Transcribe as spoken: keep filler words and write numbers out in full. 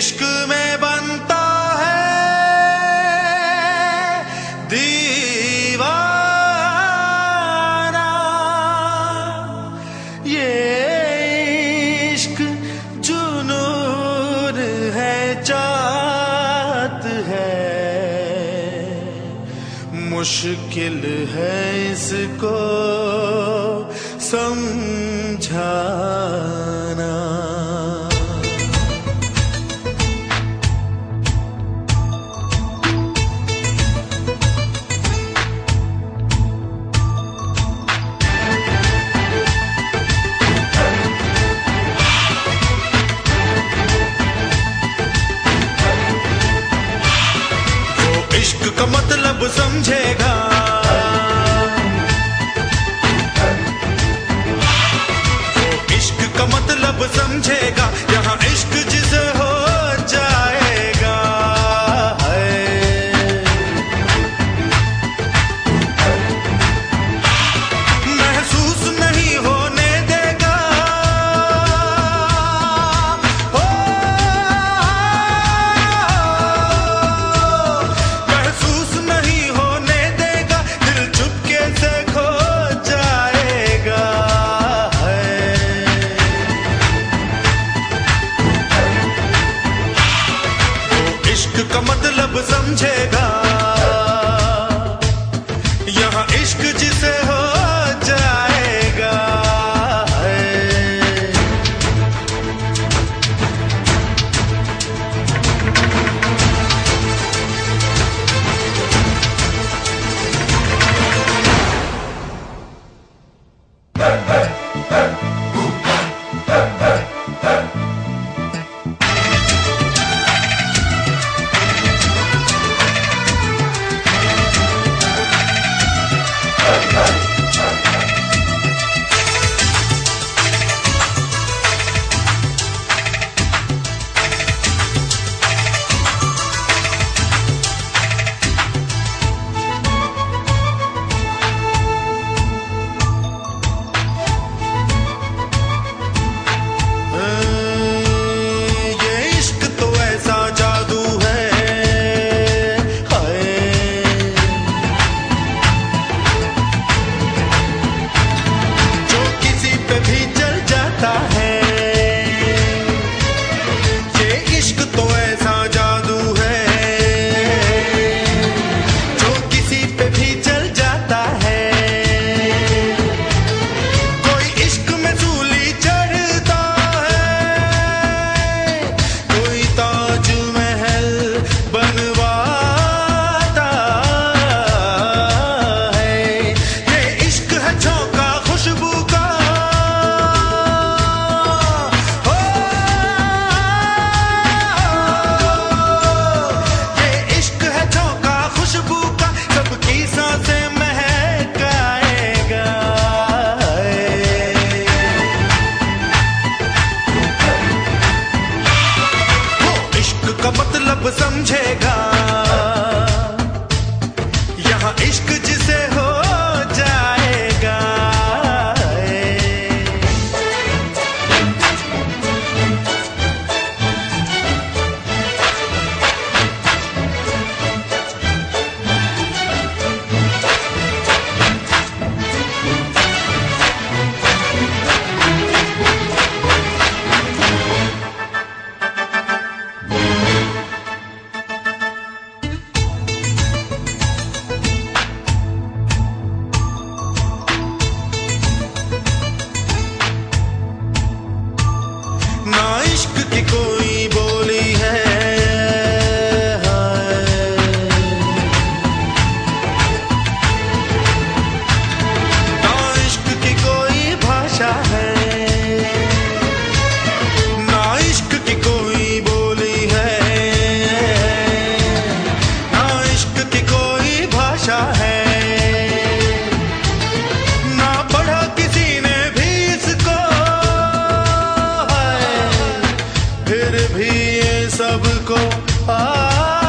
इश्क में बनता है दीवाना, ये इश्क जुनून है, चाहत है, मुश्किल है इसको समझाना। इश्क का मतलब समझेगा, वो इश्क का मतलब समझेगा, यहाँ इश्क जिसे हो जाएगा है। महसूस नहीं होने देगा, हो महसूस नहीं होने देगा, दिल चुपके से खो जाएगा है। वो इश्क का मतलब समझेगा, यहाँ इश्क जिसे हो जाएगा है। का मतलब समझेगा, यहाँ इश्क जिसे हो जाएगा। ना इश्क की कोई बोली है, ना इश्क की कोई भाषा है, ना इश्क की कोई बोली है, ना इश्क की कोई भाषा है, ना पढ़ा किसी ने भी इसको, फिर भी ये सबको आ